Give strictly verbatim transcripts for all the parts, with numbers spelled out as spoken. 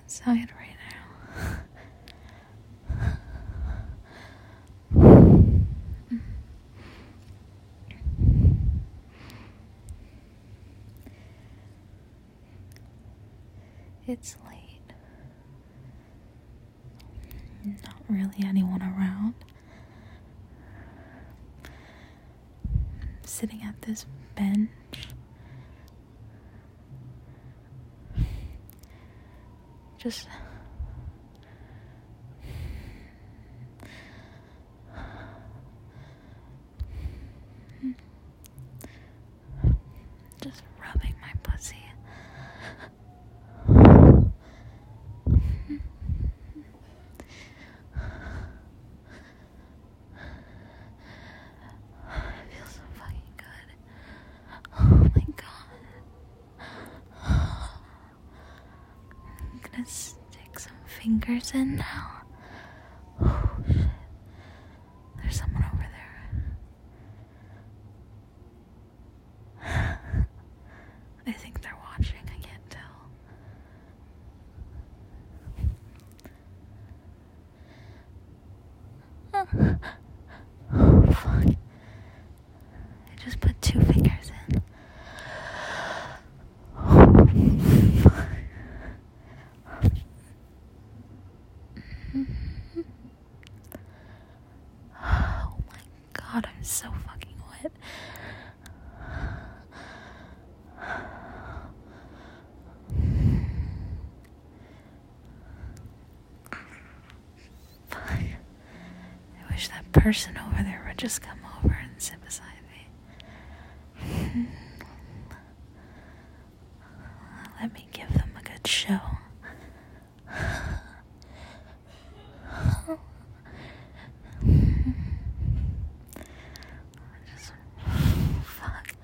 outside right now. It's late. Not really anyone around. I'm sitting at this bench. Just just rubbing my pussy. It feels so fucking good. Oh my god. I'm gonna stick some fingers in now. Oh shit. There's someone over there. I think they're watching, I can't tell. Oh fuck. I just put two fingers in. Oh fuck. Oh my god, I'm so fucking wet. Fuck. I wish that person over there would just come over and sit beside me. Let me give them a good show. Just, fuck.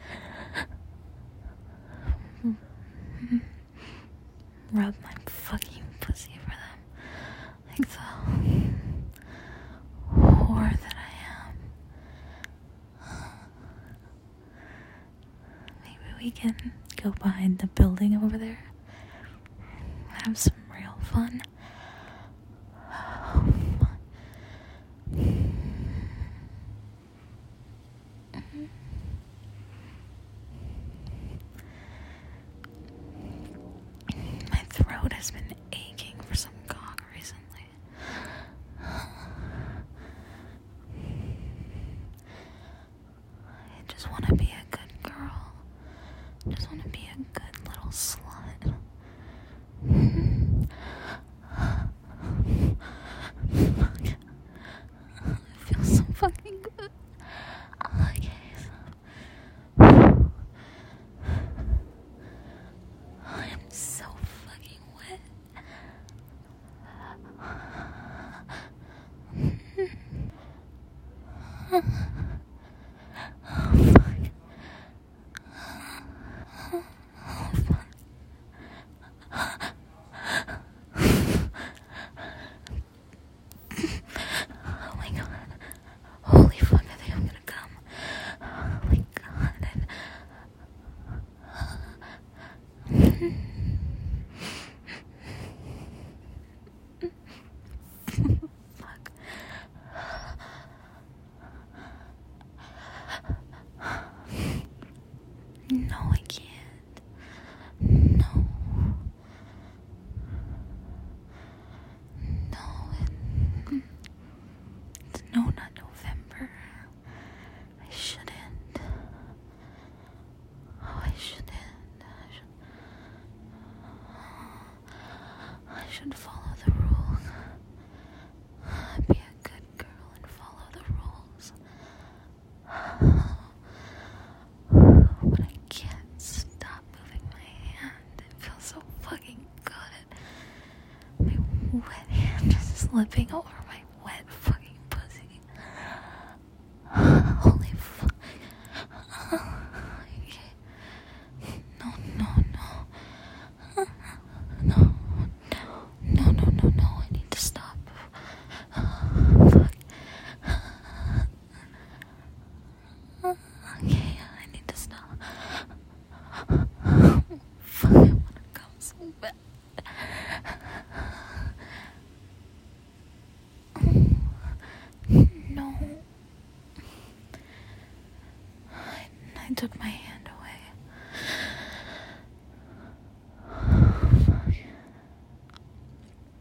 Rub my fucking pussy for them. Like the whore that I am. Maybe we can go behind the building over there. Have some real fun. My throat has been aching for some cock recently. I just want to be a good girl. I just want to be a good little slut. It feels so fucking good. Okay, so I am so fucking wet. Oh, fuck. Oh, fuck. Oh my god. Holy fuck, I think I'm gonna come. Oh my god. Fuck. No, I can't. No. No, it, it's no, not November. I shouldn't. Oh, I shouldn't. I should, I should follow the rules. Be a good girl and follow the rules. But I can't stop moving my hand. It feels so fucking good. My wet hand just slipping over my wet fucking pussy. Holy fuck. Okay. No, no, no. No, no, no, no, no. I need to stop. Fuck. Okay, I need to stop. Fuck, I wanna come so bad. took my